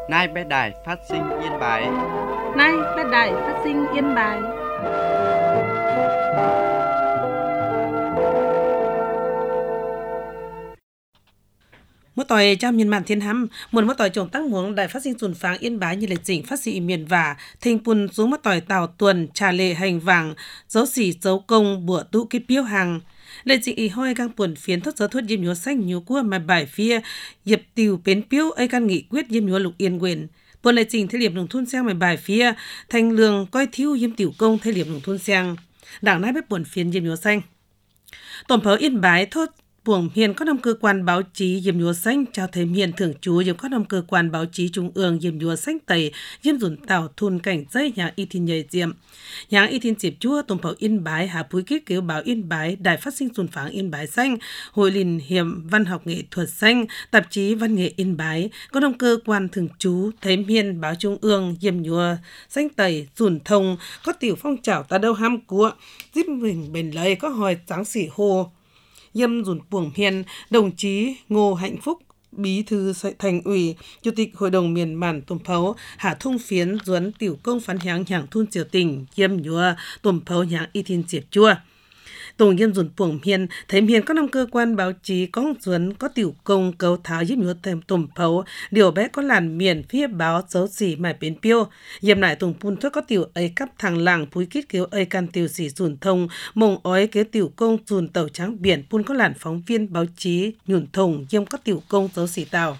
Nay bé đài phát sinh Yên Bái. Nay bé đài phát sinh Yên Bái. Mỗi tỏi trong miền mạn thiên hăm, muốn mỗi tỏi trồng tăng muống đài phát sinh tuần pháng Yên Bái như lịch trình phát sinh miền và thành pun xuống mỗi tỏi tàu tuần trà lệ hành vàng dấu xỉ dấu công bữa tụ kết biếu hàng lệ trình ý hoi gang buồn phiến thốt thuốc diêm nhúa xanh nhúa cua mà bài phía dịp tiều bến biếu ấy căn nghị quyết diêm nhúa lục yên quyền buồn lệ trình thế liệp nông thôn sang mà bài phía thành lương coi thiếu diêm tiểu công thế liệp nông thôn sang đảng nai bếp buồn phiến diêm nhúa xanh tổng phó Yên Bái thốt Buồng hiện có 5 cơ quan báo chí Diêm Nhúa Xanh chào thêm hiện thưởng chú Diêm có 5 cơ quan báo chí trung ương Diêm Nhúa Xanh tẩy Diêm dùn tàu thun cảnh dây nhà y thiên nhầy Diệm nhà y thiên diệp chúa tổng phó Yên Bái hạ búi kết cứu báo Yên Bái đài phát sinh tuần pháng Yên Bái Xanh hội liên hiệp văn học nghệ thuật xanh tạp chí văn nghệ Yên Bái có 5 cơ quan thường trú thêm hiện báo trung ương Diêm Nhúa Xanh tẩy dùn thông có tiểu phong trào ta đâu ham của giúp mình bền lấy có hỏi tráng sĩ hồ Yêm dùn buồng hiền, đồng chí Ngô Hạnh Phúc, Bí thư Thành ủy, Chủ tịch Hội đồng miền mạn Tùm Phấu, Hạ Thông Phiến, Duấn Tiểu Công Phán Háng Hạng Thun Triều Tỉnh, Yêm Nhúa, Tùm Phấu Háng Y Thiên Diệp Chua. Tổng Yêm dùn buồng hiền, thấy hiền có 5 cơ quan báo chí có Duấn, có Tiểu Công, Cấu Tháo Yêm Nhúa thêm Tùm Phấu, điều bé có làn miền phía báo dấu xỉ mải bến piêu. Yêm lại Tùng Pun thuốc có tiểu ấy cắp thằng làng phúi kít kéo ấy can tiểu xỉ dùn thông, mông ói kế Tiểu Công dùn tàu trắng biển Pun có làn phóng viên báo chí nhùn thùng Yêm có Tiểu Công dấu xỉ tàu.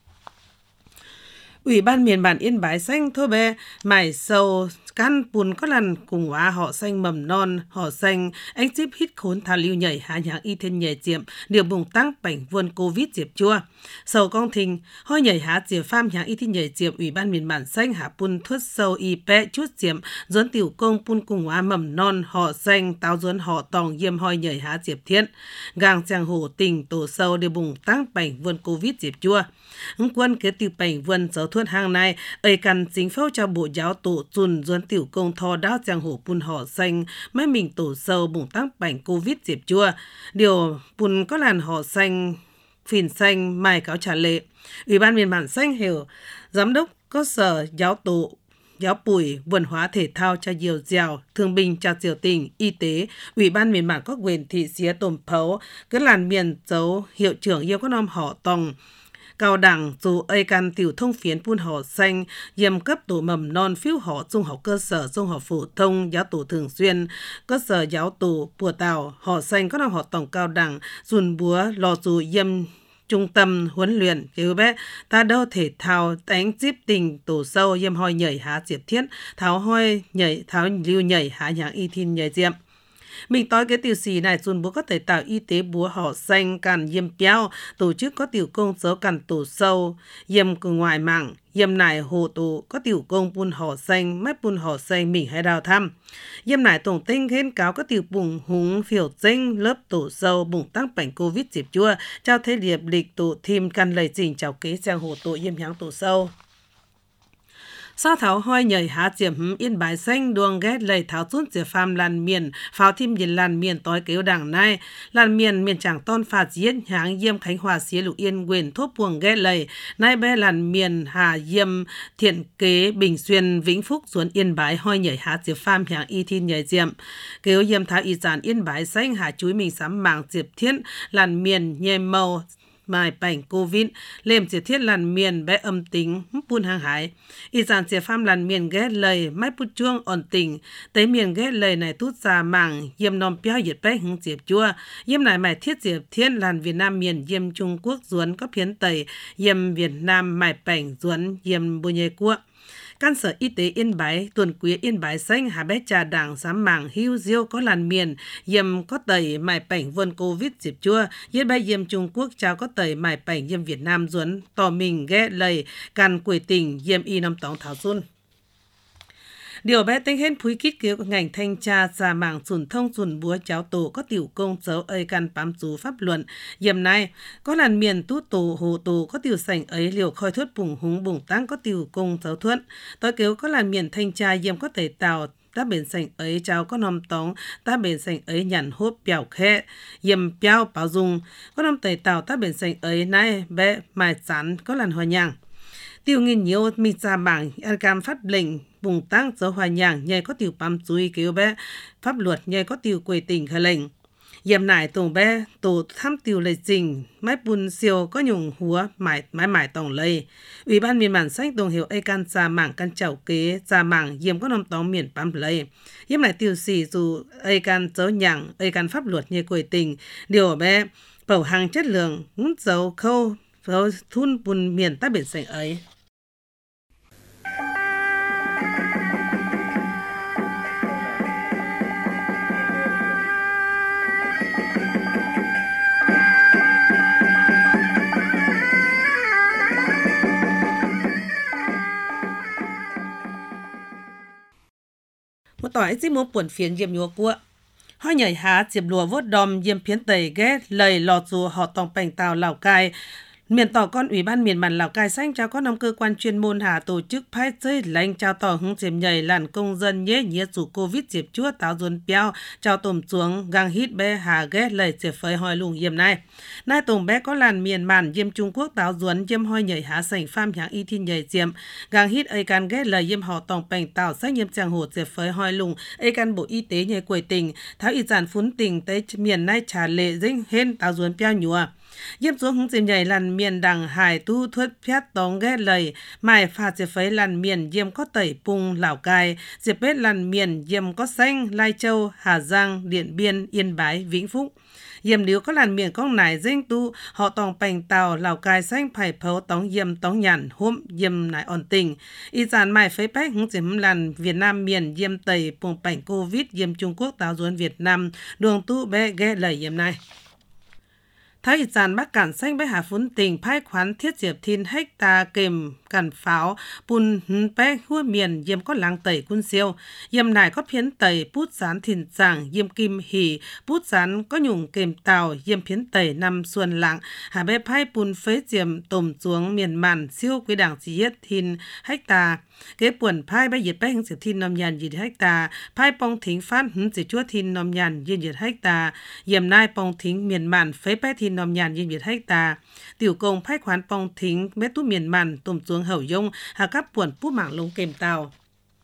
Ủy ban miền bản Yên Bái Xanh thô bè mải sầu căn Pun có lần cùng hóa họ xanh mầm non họ xanh anh chip hít khốn thà lưu nhảy hạ nhàng y thiên nhảy diệm điều bùng tăng bảnh vươn covid diệp chua sầu công thình hoi nhảy hạ diệp pham nhàng y thiên nhảy diệp ủy ban miền bản xanh hạ Pun thuất sầu y pẹ chút diệm duấn tiểu công Pun cùng hóa mầm non họ xanh táo duấn họ tòng yêm hoi nhảy hạ diệp thiên gang chàng hồ tình tổ sầu điều bùng tăng bảnh vươn covid diệp chua quân kế từ bảnh vươn giáo thuận hàng này ấy cần chính phủ cho bộ giáo tổ dùn duấn tiểu công thò đáo giang hồ Pun họ xanh mấy mình tổ sâu bùng tăng bảnh covid diệp chua điều Pun có làn họ xanh phìn xanh mai cáo trả lệ ủy ban miền bản xanh hiểu giám đốc cơ sở giáo tổ giáo bùi văn hóa thể thao cho diều dèo thương binh cho diều tỉnh y tế ủy ban miền bản có quyền thị xía Tùm Phấu cái làn miền dấu hiệu trưởng yêu có nom họ tòng cao đẳng dù ấy can tiểu thông phiến Pun họ xanh yêm cấp tổ mầm non phiếu họ trung học cơ sở trung học phổ thông giáo tổ thường xuyên cơ sở giáo tổ bùa tàu họ xanh có năm họ tổng cao đẳng dùn búa lò dù yêm trung tâm huấn luyện kiểu bé ta đâu thể thao đánh díp tình tổ sâu yêm hoi nhảy há diệp thiết tháo hoi nhảy tháo lưu nhảy há nhàng y thiên nhảy diệm mình nói cái tiểu sĩ này dùn búa có thể tạo y tế búa họ xanh càn yêm béo tổ chức có tiểu công dấu càn tổ sâu yêm của ngoài mạng yêm này hồ tổ có tiểu công Pun họ xanh mép Pun họ xanh mình hay đào thăm yêm này tổng tinh khen cáo có tiểu bùng húng phiểu tinh lớp tổ sâu bùng tăng bảnh covid dịp chua trao thế liệp lịch tổ thêm căn lầy trình chào kế giang hồ tổ yêm háng tổ sâu Sa tháo hoi nhảy há diệp Yên Bái Xanh đuông ghét lầy tháo rút diệp phàm làn miền pháo thêm nhìn làn miền tối kéo đảng này làn miền chẳng ton phạt giết háng yêm Khánh Hòa xía lục yên quyền thốt buồng ghét lầy nay bé làn miền hà yêm thiện kế Bình Xuyên Vĩnh Phúc xuống Yên Bái hoi nhảy há diệp phàm háng y thiên nhảy diệm kéo yêm tháo y sản Yên Bái Xanh hà chuối mình sắm mạng diệp thiên làn miền nhem màu mài bảnh covid lêm diệp thiết làn miền bé âm tính Pun hàng hải y sản diệp pham làn miền ghét lời mai Put chuông ổn tình tới miền ghét lời này tút ra mảng yêm nom béo diệt bé hứng diệp chua yêm này mài thiết diệp thiên làn Việt Nam miền yêm Trung Quốc duấn có phiến tây yêm Việt Nam mài bảnh duấn yêm bùa nhê quốc Can sở y tế Yên Bái tuần quý Yên Bái Xanh hà bé trà đảng sám mảng hưu diêu có làn miền yêm có tẩy mài bảnh vươn covid dịp chua yết bay yêm Trung Quốc trao có tẩy mài bảnh yêm Việt Nam duấn tò mình ghé lầy can quỷ tỉnh yêm y năm tóng thảo xuân điều bé tính hết phúi kít cứu ngành thanh tra ra mảng sùn thông sùn búa cháo tổ có tiểu công dấu ấy căn bám chú pháp luận yêm này có làn miền tú tổ hồ tổ có tiểu sảnh ấy liều khoi thuất bùng húng bùng tăng có tiểu công dấu thuận tối kéo có làn miền thanh tra yêm có thể tạo ta bền sành ấy cháu có nòm tóng ta bền sành ấy nhằn hốp bèo khe yêm béo bảo dùng có nòm tẩy tàu ta bền sành ấy nay bé mài sắn có làn hòa nhàng tiêu nghìn nhiều mi ra bảng an cam phát lệnh vùng tăng dấu hòa nhàng nhảy có tiêu bám chui kêu bé pháp luật nhảy có tiêu quầy tỉnh khởi lệnh yếm nải tổng bé tổ tham tiêu lệ trình máy bùn siêu có nhung húa mãi tổng lây ủy ban miền bản sách tổng hiệu can ra mảng căn chảo kế ra mảng yếm có nông tóm miền bám lây yếm nải tiêu xì dù can dấu nhàng can pháp luật như quầy tỉnh điều bé bảo hàng chất lượng ngút dấu khâu thun bùn miền ta biển xanh ấy. Một tỏi chỉ muốn buồn phiền diêm nhúa của hoa nhảy há diệp lùa vốt đom diêm phiến tẩy ghé lời lọt dù họ tòng bành tàu Lào Cai miền tỏ con ủy ban miền bản Lào Cai xanh trao có 5 cơ quan chuyên môn hà tổ chức phái chơi lãnh trao tỏ hứng diệp nhảy làn công dân nhé nhé dù covid diệp chúa táo dồn béo trao tôm xuống gang hít bé hà ghé lời diệp phơi hoi lùng diêm này nay tùng bé có làn miền bản diêm Trung Quốc táo duấn diêm hoi nhảy há sảnh pham nháng y thiên nhảy diêm gang hít ấy can ghé lời diêm họ tòng bành tàu sách diêm chàng hồ diệp phơi hoi lùng ấy can bộ y tế nhảy quầy tỉnh tháo y giản phún tỉnh tới miền nay trả lệ dinh hên táo duấn béo nhùa yếm xuống hứng diêm nhảy làn miền đằng hải tu thuất phét tóng ghé lời mài phạt diệp phấy làn miền yếm có tẩy pung Lào Cai diệp bết làn miền yếm có xanh Lai Châu Hà Giang Điện Biên Yên Bái Vĩnh Phúc yếm nếu có làn miền con nải dinh tu họ tòng bành tàu Lào Cai xanh phải phấu tóng yếm tóng nhàn hôm yếm nải ổn tình y giản mài phấy bách hứng diêm làn Việt Nam miền yếm tẩy pung bành Covid yếm Trung Quốc táo duấn Việt Nam đường tu bé ghé lời yếm này thái giản bắc cản xanh bé hà phun tình phái khoán thiết diệp thiên hecta kềm cản pháo bùn bé hua miền yếm có làng tẩy quân siêu yếm nải có phiến tẩy bút dán thìn giảng yếm kim hỉ bút dán có nhung kềm tàu yếm phiến tẩy năm xuân lạng hà bé phái bùn phế diệm tôm xuống miền màn siêu quý đảng chỉ yết thìn hecta kế buồn phái bé diệp bé hứng diệp thìn nông nhàn yết hecta phái bong thính phát hứng diệp chúa thìn nông nhàn yết hecta yếm nai bong thính miền màn phế bé thìn nông nhàn yết hecta tiểu công phái khoán bong thính bé tú miền màn tôm xuống hậu dung hà các buồn bút mạng lông kềm tàu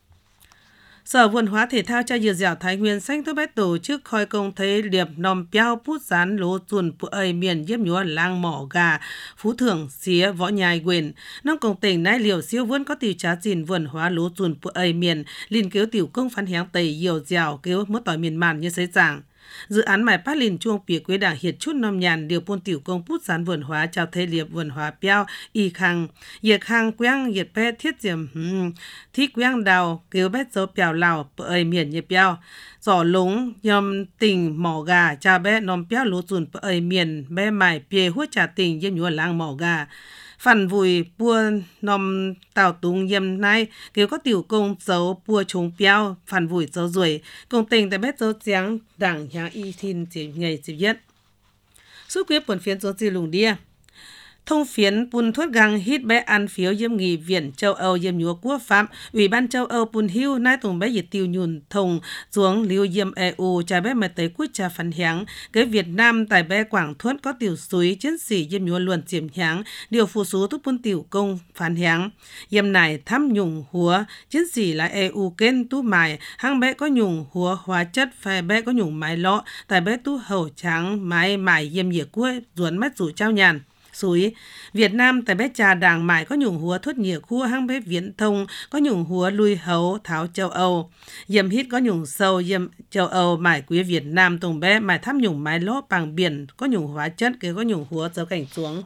Sở Văn hóa Thể thao cho dừa dẻo Thái Nguyên xanh tôi bách tổ chức khoi công thấy liệp nòm piao bút rán lố chuồn phụ ơi miền yếm nhúa lang mỏ gà phú thưởng xía võ nhai quyền nông công tỉnh nái liều siêu vươn có tiểu trá gìn vườn hóa lố chuồn phụ ơi miền liên cứu tiểu công phán héo tẩy dẻo dẻo cứu mất tỏi miền màn như sấy giảng dự án mài phát lìn chuông phía quế đảng hiệt chút nòm nhàn điều pôn tiểu công bút rán vườn hóa chào thế liệp vườn hóa piao y khang yệt khang quang yệt pe thiết diệm thi quang đào cứu bét dấu piao lào ơi miền như piao giỏ lúng nhom tình mỏ gà cha bé nòm piao lố chuồn ơi miền bé mài pie hút trà tình yếm nhúa lang mỏ gà phản vùi bua nòm tàu tung yếm nay kêu có tiểu công dấu bua trúng piao phản vùi dấu ruồi công tình tại bét dấu giáng đảng nhà y thiên chỉ ngày chỉ viết suốt quyết buồn phiến dấu gì lùng đia thông phiến bùn thuốc găng hít bé ăn phiếu yếm nghị viện châu Âu yếm nhúa quốc pháp ủy ban châu Âu bùn hưu nai tùng bé dịch tiêu nhùn thông xuống liêu yếm EU trả bé mà tới quốc trà phản hiáng cái Việt Nam tại bé Quảng Thuất có tiểu suối chiến sĩ yếm nhúa luận chiếm hiáng điều phụ số thúc bùn tiểu công phản hiáng yếm này thăm nhung húa chiến sĩ là EU kênh tú mài hang bé có nhung húa hóa chất phải bé có nhung mái lọ tại bé tú hậu trắng mái mài yếm nhiệt quốc ruốn mắt rủ trao nhàn suối Việt Nam tại bé trà đảng mại có nhung húa thuất nhiệt khu hang bé viễn thông có nhung húa lui hấu tháo châu Âu yếm hít có nhung sâu yếm châu Âu mại quý Việt Nam tùng bé mại thăm nhung mái lỗ bằng biển có nhung hóa chất kế có nhung húa dấu cảnh xuống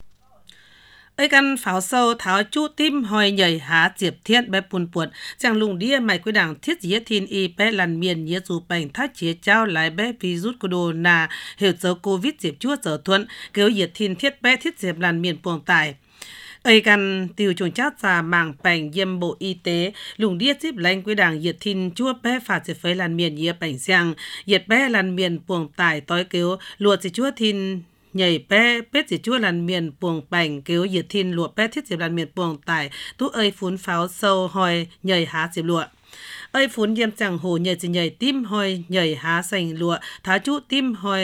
ấy căn pháo sâu tháo chú tim hoi nhảy há diệp thiết bé bùn puột chẳng lùng đĩa mày quy đảng thiết dĩa thiên y bé làn miền nhé dù bành thác chế trao lại bé virus corona hiệu dấu covid diệp chúa giờ thuận kêu diệt thiên thiết bé thiết diệp làn miền buồng tải ấy căn tiêu chuồng chát ra mảng bành yêm bộ y tế lùng đĩa díp lãnh quy đảng diệt thiên chúa bé phạt diệp phấy làn miền nhé bành sang diệt bé làn miền buồng tải tối kêu luộc diệt chúa thiên nhảy bé bết chỉ chúa làn miền buồng bành kêu diệt thiên lụa bé thiết diệp làn miền buồng tải tú ơi phun pháo sâu hoi nhảy há diệp lụa ơi phun yếm chẳng hồ nhảy chỉ nhảy tim hoi nhảy há sành lụa thá chú tim hoi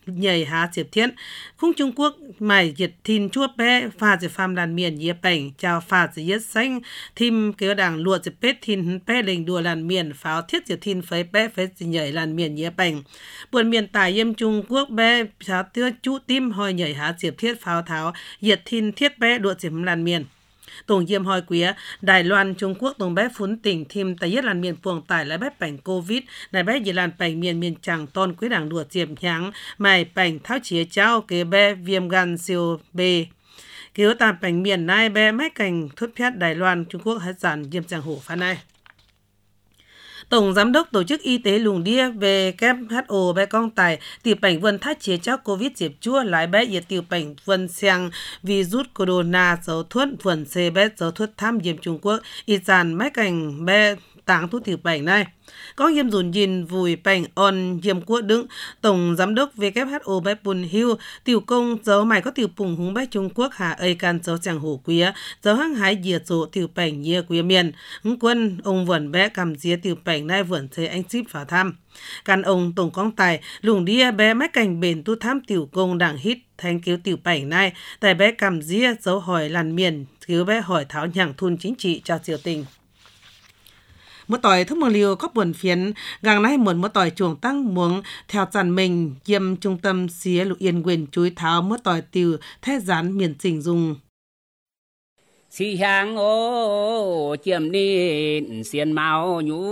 nhảy há diệp thiên khung Trung Quốc mày diệt thìn chua bé pha diệp phàm làn miền yế bảnh chào pha diệp yết xanh thìm kéo đảng lụa diệp bết thìn bé lình đùa làn miền pháo thiết diệp thìn phấy bé phấy nhảy làn miền yế bảnh buồn miền tải yêm Trung Quốc bé cháo tưa chú tim hồi nhảy há diệp thiết pháo tháo diệt thìn thiết bé đùa diệp làn miền tổng diêm hoi quía Đài Loan Trung Quốc tổng bé phún tỉnh thìm tại yết làn miền puồng tải lại bé bảnh Covid này bé dì làn bảnh miền chẳng tôn quý đảng đùa diệp nháng mày bảnh tháo chía cháu kế bé viêm gan siêu bê cứu tạm bảnh miền này bé mấy cảnh thuyết phép Đài Loan Trung Quốc hết giản diêm chẳng hổ phá này. Tổng Giám đốc Tổ chức Y tế Lùng Đia về WHO bé con tài tiểu bệnh vân thắt chế cháu Covid diệp chua lái bé yết tiểu bệnh vân sang virus corona dấu thuất vườn xe bé dấu thuất tham diêm Trung Quốc y dàn mấy cảnh bé táng thuốc tiểu bệnh này. Có hiểm dùn nhìn vùi bệnh on hiểm quốc đứng Tổng Giám đốc WHO bé Bùn Hiu tiểu công dấu mày có tiểu bùng húng bé Trung Quốc hạ ơi can dấu chẳng hổ quía dấu hăng hái diệt dụ tiểu bệnh nhia quía miền hứng quân ông vườn bé cầm dĩa tiểu bệnh này vườn thế anh ship vào thăm can ông Tổng Công Tài Lùng Đia bé mấy cảnh bền tu tham tiểu công đảng hít thành cứu tiểu bệnh này tại bé cầm dĩa dấu hỏi làn miền cứu bé hỏi tháo nhẳng thun chính trị cho triều tình. Một tỏi thức mường liều có buồn phiến, gần nay một tỏi chuồng tăng muống theo dàn mình diêm trung tâm xía lục yên quyền chuối tháo một tỏi tiêu thế gián miền trình dùng. Xì hàng ô chiếm nín xiên mạo nhú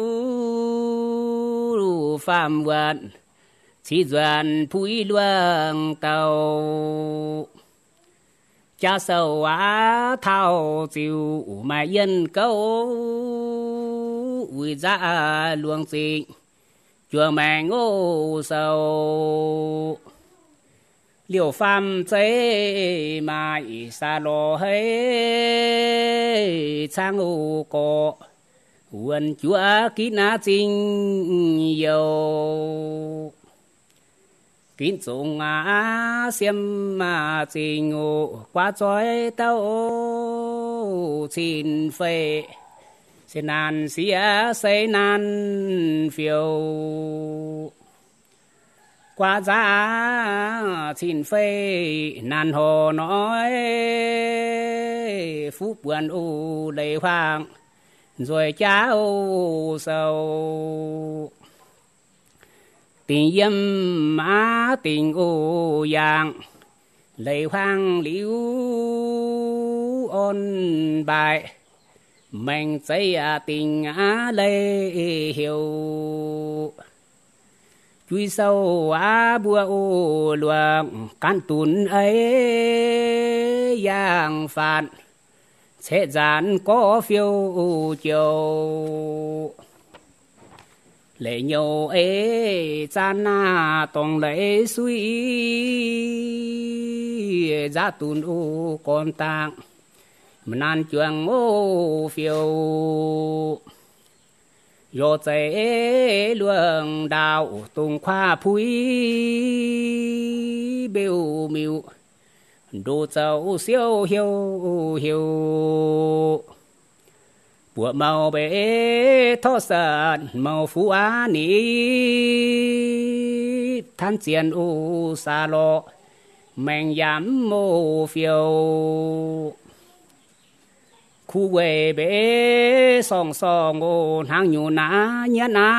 phạm vận xì doan phui luang tàu cha sầu á thao chiều mà yên câu ui ra luang xịn chùa mẹ ngô sầu liều phàm chế mãi xa lò hay sang ô cọ huân chúa kỹ ná chính dầu kín dùng á xiêm mà trình ngộ qua chói tao xin phê xin nàn xía xây nàn phiêu qua giá xin phê nàn hồ nói phú buồn u đầy hoang rồi cháu sầu tình yếm má tình ô yang lệ hoang liễu ôn bài mình xây tình á lệ hiểu chui sâu á bùa ô luồng can tún ấy yang phản sẽ dàn có phiêu chiều lệ nhiều ấy chan na tòng lệ suy giá tún ô con tang nan chuang ô phiêu yo chế luồng đào tung khoa phui bêu miu đồ châu siêu hiu hiu bùa màu bể thọ sơn màu phú á ní than chiên u xa lọ mèn yám mô phiêu khu quê bể song song ô hàng nhu ná nhá ná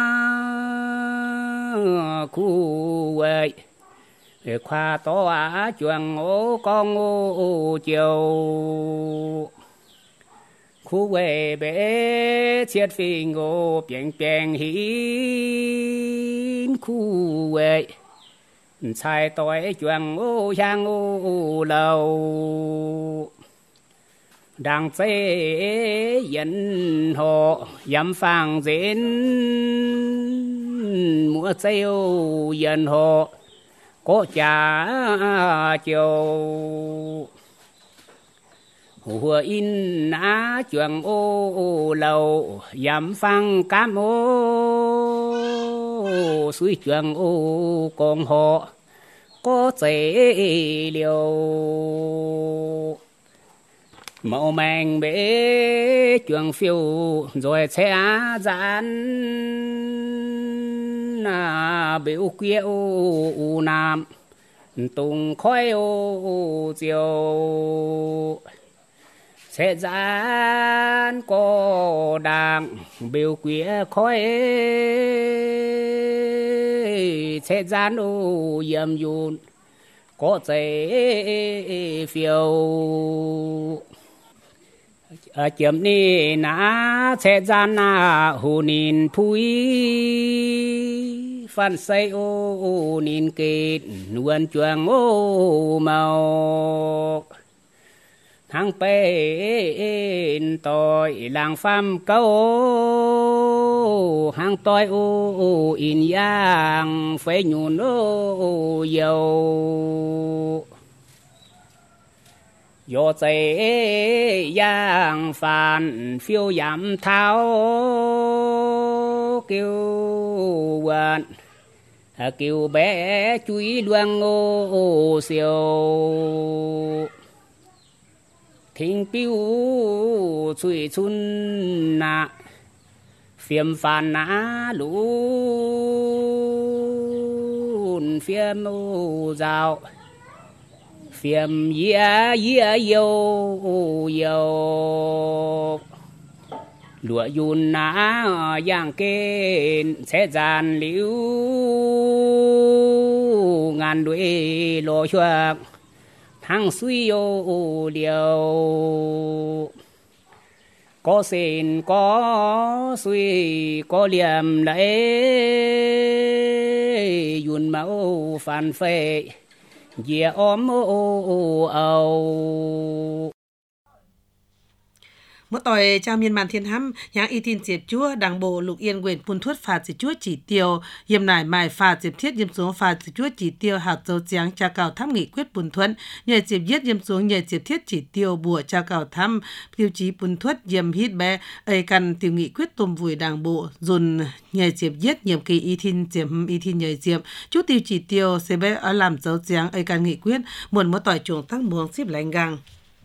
khu quê khoa to á chuồng ô con ô chiều khu quê bể chiết phi ngô biển biển hiến khu quê sai tối chuồng ô giang ô lầu đang phê dân họ dám phang diễn múa treo dân họ có trả chiều hùa in á chuồng ô lầu dám phang cam ô suy chuồng ô con họ có chế liều màu màng bể chuồng phiêu rồi xe dán biểu kia ô nam tung khói ô chiều sẽ gian có đàng biểu kia khói sẽ gian ô yếm yun có chế phiêu chấm ni na sẽ gian na hồ nín phui phan say ô nín kết nuôn chuang ô màu thang bên tội làng pham câu hàng tội ô in yang phê nhún ô dầu do chế yang phàn phiêu yam tháo kêu quan kêu bé chuối luang ô siêu thinh piu chui chun na phiêm phàn na lún phiêm ô dạo phiêm yêu lụa yun na yang kê sẽ giàn liu ngàn đuôi lo choạc thang suy ô liều có xin có suy có liềm lấy yun mẫu phản phê dìa ôm âu Mỗi tội cha miền màn thiên hăm, nhãng y tin diệp chúa, đảng bộ lục yên quyền phun thuất phạt diệp chúa chỉ tiêu, hiểm nải mài phạt diệp thiết diệp xuống phạt diệp chúa chỉ tiêu hạt dấu trắng cha cào thăm nghị quyết phun thuẫn, nhờ diệp giết diệp xuống nhờ diệp thiết chỉ tiêu bùa cha cào thăm, tiêu chí phun thuất diệp hít bé, ấy cần tiêu nghị quyết tôm vùi đảng bộ, dồn nhờ diệp giết nhiệm kỳ y tin nhờ diệp, chú tiêu chỉ tiêu sẽ bé ở làm dấu trắng ấy cần nghị quyết, muộn mỗi tội chuồng tăng muông xếp lạnh gang.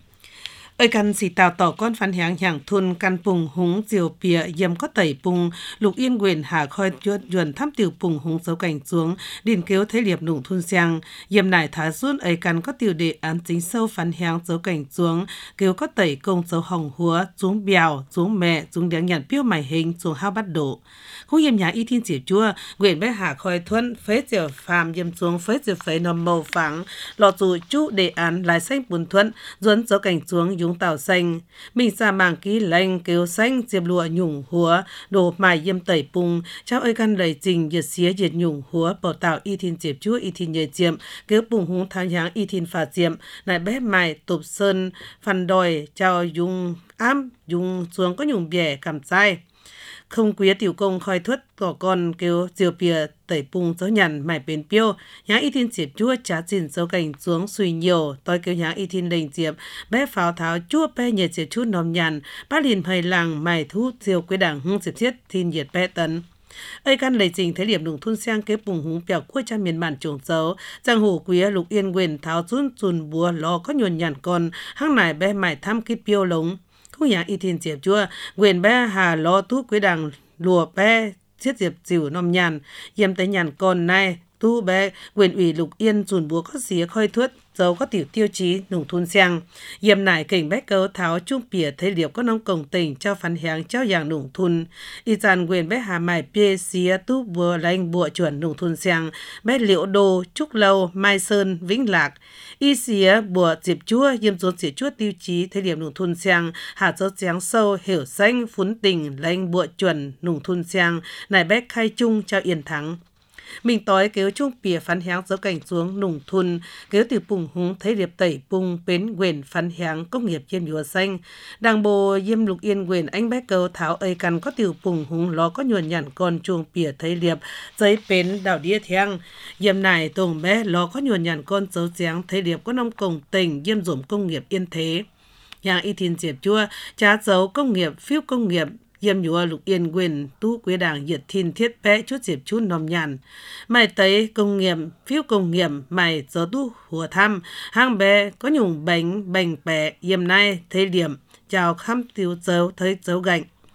Ơi căn sĩ tàu tỏ con phán h향hàng thun căn pùng húng diều bìa yếm có tẩy pùng lục yên quyền hạ khoi chuẩn thăm tiểu pùng húng dấu cảnh xuống điền kéo thế liệp nụng thun sang yếm nải thả xuống ấy căn có tiểu đề án chính sâu phán h향 dấu cảnh xuống kéo có tẩy công dấu hồng húa xuống bèo xuống mẹ xuống đéng nhận piêu mải hình xuống hao bắt đổ khu yếm nhà y thiên diệu chua quyền bé hạ khoi thuân phế diều phàm yếm xuống phế diều phế nằm màu phẳng lọ dù chú đề án lại xanh bùn thuân duấn dấu cảnh xuống tàu xanh mình ra màng ký lanh kêu xanh diệp lụa nhung húa đồ mài yêm tẩy pung cháu ơi căn đầy trình diệt xía diệt nhung húa bảo tạo y thiên diệp chúa y thiên nhờ diệm kêu pung húng thang h향 y thiên phạt diệm lại bé mài tụp sơn phàn đòi cháu dùng ám dùng xuống có nhung bẻ cầm sai không quý tiểu công khoi thuất tỏ con kêu diều bìa tẩy pung dấu nhằn mải bền piêu nháng y thiên diệp chúa trả trình dấu cảnh xuống suy nhiều tôi kêu nháng y thiên lệnh diệp bé pháo tháo chúa bé nhiệt diệp chút nòm nhằn bác liền hơi làng mải thu diều quế đảng hương diệp thiết thiên nhiệt bé tấn ấy căn lấy trình thế điểm đùng thun sang kế pùng húng bèo cuối cha miền bản trồng dấu giang hồ quý lục yên quyền tháo run chùn búa lo có nhuần nhằn con hăng nải bé mải thăm kít piêu lống khu nhà y thiên diệp chúa quyền bé hà lo thu quế đảng lùa bé chiết diệp dìu nòm nhàn yếm tới nhàn con này tu bé quyền ủy lục yên dùn búa có xía khoi thuất dấu có tiểu tiêu chí nùng thun sang yếm nải kỉnh bé cớ tháo trung bìa thế liệp có nông cổng tỉnh cho phán h향 trao dạng nùng thun y dàn quyền bé hà mải bia xía tu búa lanh bụa chuẩn nùng thun sang bé liễu đô trúc lâu mai sơn vĩnh lạc y xía bùa diệp chúa yếm dồn xía chúa tiêu chí thế liệp nùng thun sang hạt dấu trắng sâu hiểu xanh phún tình lanh bụa chuẩn nùng thun sang nải bé khai chung trao yên thắng mình tối kéo chung bìa phán h향 dấu cảnh xuống nùng thun kéo từ pùng húng thấy điệp tẩy pung bến quyền phán h향 công nghiệp yêm nhùa xanh đảng bộ yêm lục yên quyền anh bé cầu tháo ấy căn có tiểu pùng húng ló có nhuần nhặn con chuông bìa thấy điệp giấy bến đảo đĩa thiang yêm nải tùng bé ló có nhuần nhặn con dấu trắng thấy điệp có nông cổng tỉnh yêm dùm công nghiệp yên thế nhà y thiên diệp chua trá dấu công nghiệp phiếu công nghiệp yếm nhúa lục yên quyền tu quế đảng nhiệt thiên thiết bé chút diệp chút nòm nhàn mày tấy công nghiệp phiếu công nghiệp mày gió tu hùa thăm hang bé có nhung bánh bành bẻ yếm nay thấy điểm chào khăm tiêu dấu thấy dấu gạnh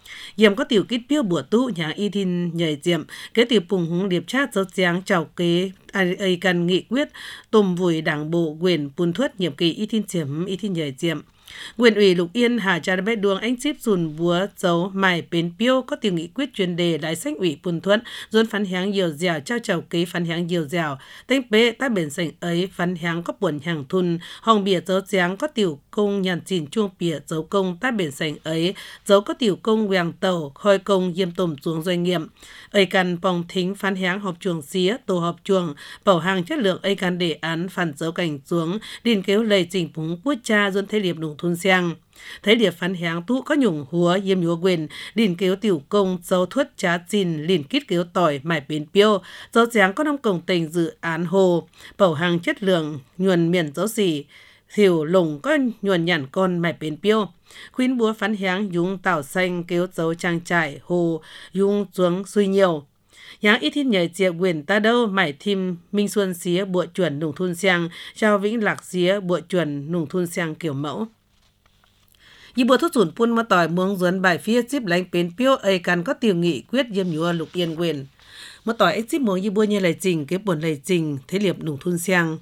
Diệm có tiểu kít piêu bùa tụ nhà y thìn nhảy diệm, kế tiểu phùng húng điệp chát dấu giáng chào kế ai cần nghị quyết tùm vùi đảng bộ quyền bùn thuất nhiệm kỳ y thìn diệm y thìn nhảy diệm. Quyền ủy Lục Yên Hà Cha Bé Đuông anh chip dùn búa dấu mài bến piêu có tiểu nghị quyết chuyên đề đại sách ủy bùn thuận dồn phán hiáng nhiều dẻo trao chào kế phán hiáng nhiều dẻo tên bế ta bền sảnh ấy phán hiáng có buồn hàng thun hòng bìa dấu giáng có tiểu công nhàn chìn chuông bìa dấu công ta bền sảnh ấy dấu có tiểu công quàng tàu khôi công diêm tùm xuống doanh nghiệp ấy cần bòng thính phán hiáng họp chuồng xía tổ họp chuồng bảo hàng chất lượng ấy cần đề án phản dấu cảnh xuống điền kéo lầy chỉnh phúng quốc cha dồn thế liệp nùng thun xiang thấy điệp phán hiáng tụ có nhung húa yếm nhúa quyền điền kéo tiểu công dấu thuất trá chìn liền kít kéo tỏi mải bến piêu dấu giáng có năm công tình dự án hồ bảo hàng chất lượng nhuần miền dấu xỉ thiểu lùng có nhuần nhản con mải bến piêu khuyến búa phán hiáng dùng tảo xanh kéo dấu trang trại hồ dùng xuống suy nhiều Nháng ít thít nhảy diệp quyền ta đâu mải thim Minh Xuân xía bụa chuẩn nùng thun xiang trao Vĩnh Lạc xía bụa chuẩn nùng thun xiang kiểu mẫu. Như bùa thuốc rủn phun mà tỏi muông duấn bài phía chip lánh bến piêu ấy cần có tiểu nghị quyết diêm nhúa Lục Yên quyền. Mà tỏi ấy chip muông như bùa như lời trình cái buồn lời trình thế liệp nùng thun xiang.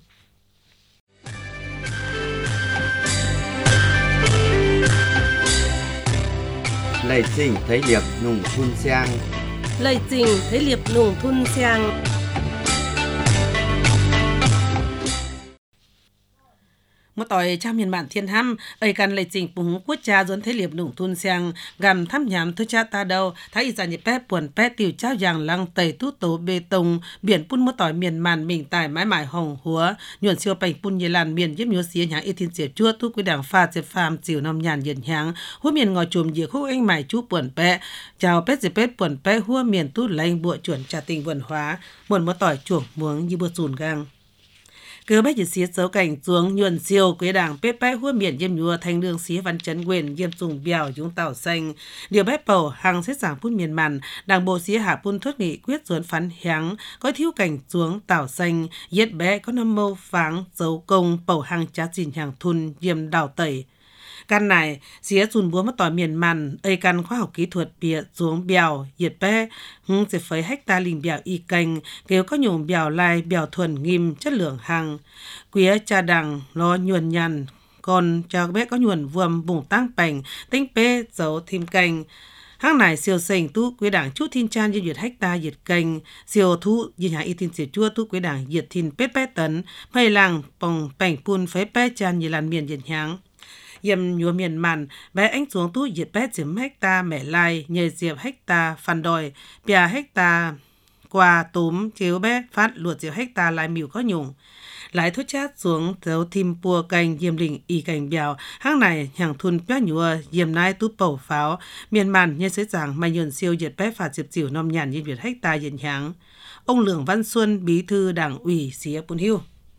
Lời trình thấy liệp nùng thun xiang. Lời trình thế liệp nùng thun xiang. Một tỏi cha miền bản thiên hăm ấy cần lời trình bùng quốc cha dồn thế liệp nùng thun xiang gầm thăm nhám thứ cha ta đâu thái giả nhịp pét buồn pét tiểu trao giàng lăng tẩy tút tố bê tông biển pun một tỏi miền màn mình tải mãi mãi hồng húa nhuận siêu bành pun như làn miền giúp nhúa xía nháng y thiên diệp chua tu quý đảng pha diệp phàm chiều năm nhàn nhiệt nháng húa miền ngồi chùm dìa khúc anh mải chú buồn pét chào pét diệp pét buồn pét húa miền tút lanh bụa chuẩn trà tình vườn hóa muộn một tỏi chuồng muống như bữa sùn gang cứ bách chỉ xía dấu cảnh xuống nhuần siêu quế đảng bếp bách hua miền yêm nhua thanh lương xía văn chấn quyền yêm dùng bèo chúng tàu xanh điều bếp bầu hàng xét giảng phun miền màn đảng bộ xía hạ phun thuất nghị quyết dồn phán hiáng có thiếu cảnh xuống tàu xanh yết bé có năm mâu pháng dấu công bầu hàng trá chìn hàng thun yêm đào tẩy căn này xía dùn búa mất tỏi miền màn ấy căn khoa học kỹ thuật bịa xuống bèo nhiệt bé hưng sẽ phấy hecta lình bèo y canh kêu có nhổm bèo lai bèo thuần nghiêm chất lượng hàng quía cha đằng lo nhuần nhằn còn cha bé có nhuần vuông bùng tăng bành tinh pê dấu thêm canh hang này siêu sành tu quế đảng chút thiên chan diệt hecta diệt canh siêu thu diệt hạ y tin diệt chua tu quế đảng diệt thiên pét pét tấn mây làng bồng bành pun phế pét chan như làn miền diệt nháng yếm nhúa miền màn bé anh xuống tu diệt pét chiếm hecta mẹ lai nhờ diệp hecta phàn đòi bia hecta qua túm chiếu bé phát luột diệp hecta lai mìu có nhung lại thuốc chát xuống dấu thim pua cành yếm lình y cành bèo hang này hàng thun bé nhúa yếm nai tu bầu pháo miền màn như sấy giảng mà nhuần siêu diệt pét phạt diệp chiều năm nhàn diệt hecta diệt nháng ông Lương Văn Xuân bí thư đảng ủy xía Pun Hiu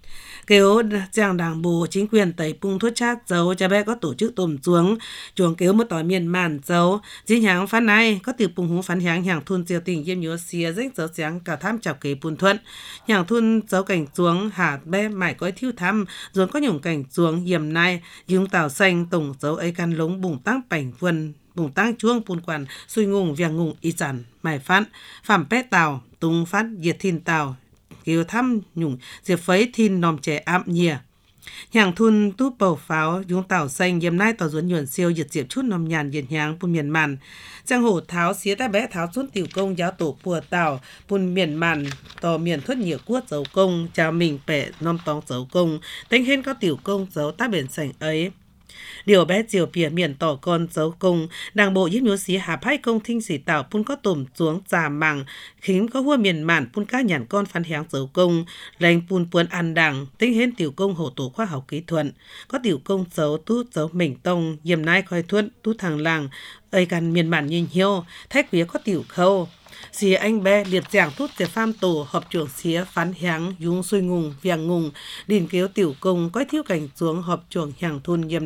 kêu giang đảng bộ chính quyền tẩy pung thuốc chát dấu cha bé có tổ chức tôm xuống chuồng kêu một tỏi miền màn dấu dĩ nháng phán này có từ pung húng phán hiáng hàng thun tiêu tình yêm nhúa xía rách dấu giáng cả tham chọc kế pun thuận hàng thun dấu cảnh xuống hạ bé mải có thiêu thăm rồi có nhung cảnh xuống yểm nai dùng tàu xanh tổng dấu ấy căn lống bùng tăng bảnh vườn bùng tăng chuông pun quản xuôi ngùng viang ngùng y sản mải phát phạm pét tàu tung phát diệt thiên tàu kêu thăm nhung diệp phấy thiên nòm trẻ ám nhìa hàng thun tu bầu pháo dùng tàu xanh yếm nai tàu ruột nhuận siêu diệt diệp chút nòm nhàn diệt nháng pun miền màn giang hồ tháo xía ta bé tháo xuống tiểu công giáo tổ pùa tàu pun miền màn tò miền thuất nhiều cuốt dấu công chào mình bẻ nòm tóng dấu công tính hên có tiểu công dấu ta bền sảnh ấy điều bé chiều bìa miền tỏ con dấu công đảng bộ yếm nhúa xí hạp hai công thinh sĩ tạo pun có tổm xuống già màng khính có hua miền màn pun cá nhàn con phán hiáng dấu công lành pun puôn ăn đảng tính hên tiểu công hổ tổ khoa học kỹ thuật có tiểu công dấu tút dấu mình tông yếm nai khoi thuận tút thằng làng ấy gần miền màn nhìn hiêu thách vía có tiểu khâu xía anh bé liệt giảng tút để pham tổ họp trưởng xía phán hiáng dùng xuôi ngùng viang ngùng điền kéo tiểu công có thiếu cảnh xuống họp trưởng hàng thôn yếm nai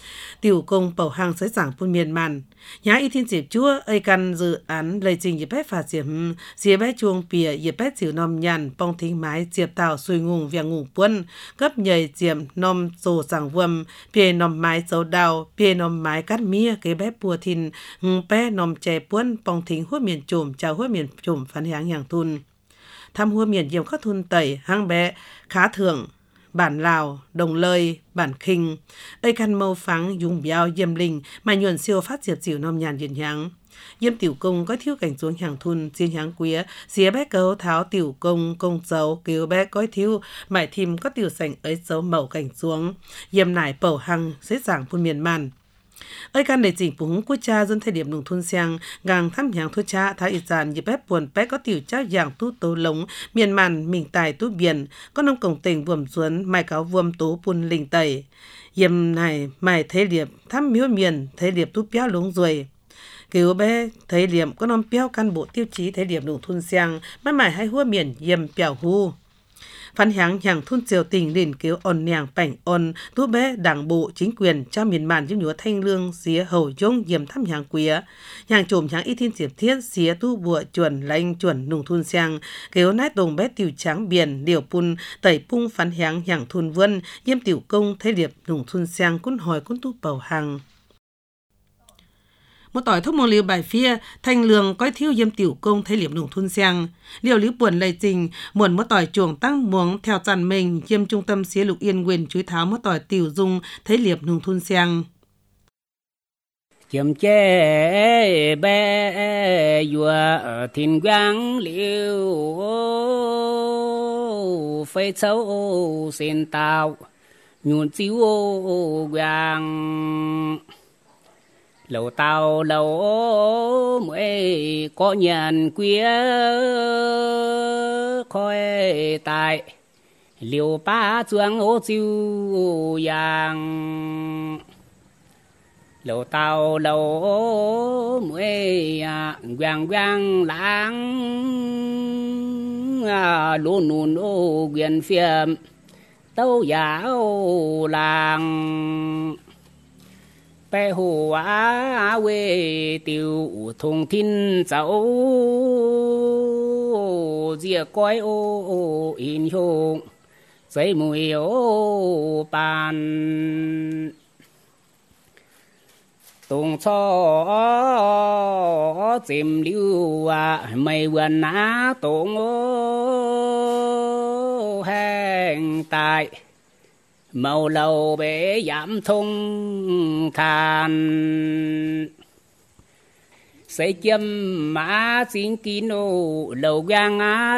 Tiểu công bảo hàng sẽ giảng phun miền màn. Nhà y thiên diệp chúa ấy căn dự án lấy trình dịp bếp phạt diệp diệp bếp chuông bìa dịp bếp chịu nòm nhàn bong thính mái diệp tạo xuôi ngùng việc ngủ quân cấp nhầy diệp nòm rồ giảng vườm bìa nòm mái dấu đào bìa nòm mái cắt mía kế bếp bùa thìn bé nòm chè quân bong thính hút miền trùm chào hút miền trùm phán hàng hàng thun thăm hua miền diệp khắc thun tẩy hang bé khá thưởng bản Lào, Đồng Lời, bản Khinh, ấy căn mâu phắng dùng biao diêm linh mà nhuận siêu phát diệt dịu nôm nhàn diện nháng. Diêm tiểu công có thiếu cảnh xuống hàng thun, xin hàng quía, xía bé cấu tháo tiểu công, công dấu, cứu bé có thiếu, mải thìm có tiểu sành ấy dấu màu cảnh xuống. Diêm nải bầu hăng, xế giảng phun miền màn. Ơi căn để chỉnh búng quốc cha dân thời điểm nông thôn sang gang thăm hàng thuê cha thái ít dàn như bếp buồn bé có tiểu trao dạng tu tố lống miền màn mình tài tu biển có nông cổng tỉnh vuông xuống mai cáo vuông tố pun linh tẩy yếm này mày thế liệp thăm miếu miền thế liệp tu béo lống rồi cứu bé thế liệp có nông béo căn bộ tiêu chí thế liệp nông thôn sang mai mày hay hua miền yếm béo hu phán hàng hàng thôn triều tình liền kéo ổn nhàng bảnh ổn tú bé đảng bộ chính quyền cho miền màn giúp nhúa thanh lương xía hầu dông diềm thăm hàng quía hàng trùm hàng y thiên diệp thiết xía tu bùa chuẩn lanh chuẩn nùng thôn sang kéo nát đồng bé tiểu trắng biển điều pun tẩy pung phán hàng thôn vân diêm tiểu công thế điệp nùng thôn sang cún hỏi cún tu bầu hàng một tỏi thuốc mong liều bài phía thanh lương coi thiếu diêm tiểu công thấy liệp nùng thun sang liều liễu buồn lây trình muộn một tỏi chuồng tăng muống theo tràn mình diêm trung tâm xía lục yên quyền chuối tháo một tỏi tiểu dung thấy liệp nùng thun sang chiếm chế bé dùa thiên quang liều phê châu xin tao nhuận chiếu quang lâu tao lâu mới có nhận quía khói tại liều ba chuang ô chiu yang lâu tao lâu mới quang quang lãng lũ nùn ô quyền phiêm tâu giáo làng bé hồ á quê tiêu thùng thiên cháu dìa coi ô in hông giấy mùi ô bàn tùng cho chìm lưu mây vườn á tùng ô hẹn tại màu lầu bể giảm thung than sẽ châm má xin kín ô lầu gang á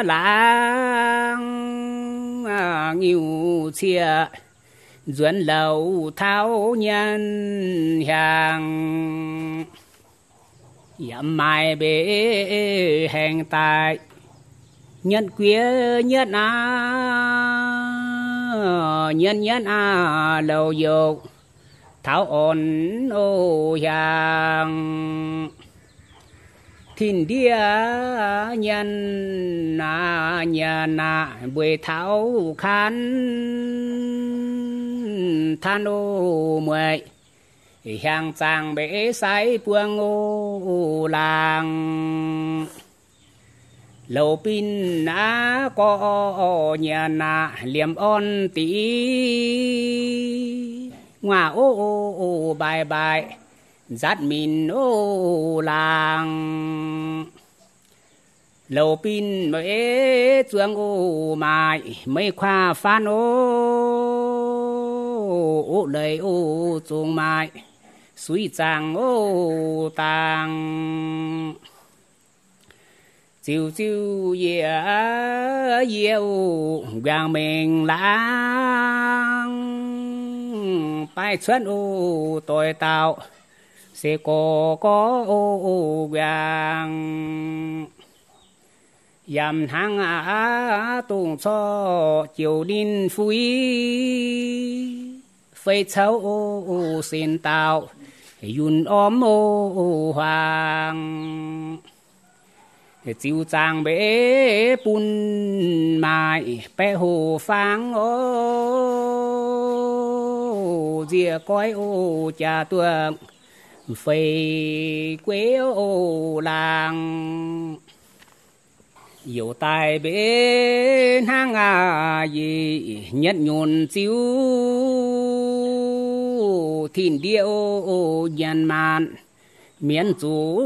lãng nghiêu chia duyên lầu tháo nhân hàng giảm mai bể hẹn tại nhân quía nhất nhân lầu dục tháo ổn ô hàng thiên địa nhân buổi tháo khăn than ô mười hàng chàng bể sái buông ô làng lầu pin á có nhà liềm on tí ngoà ô bài bài dắt mình ô làng lầu pin mới chuông ô mài mấy khoa phan ô lời ô chuông mài suy chàng ô tàng chiều chiều yêu vàng mình lãng bài xuân ô tôi tạo sẽ có ô vàng dầm hàng á tung cho chiều đinh phui phê cháu ô xin tạo yun ôm ô hoàng chiều chàng bể bún mài bé hồ phang ô ô dìa coi ô cha tua phê quê ô làng yếu tài bên hang gì nhất nhồn chiếu thìn điệu dàn màn miền chủ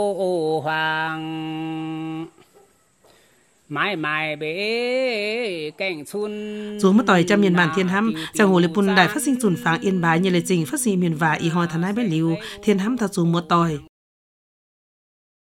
hoàng mãi mãi bế cảnh xuân dù mất tỏi trong miền bản thiên hăm trong hồ liệp bùn đại phát sinh chuẩn pháng yên bái như lệ trình phát sinh miền và y hoi thằng ai bé liu thiên hăm thật dù mất tỏi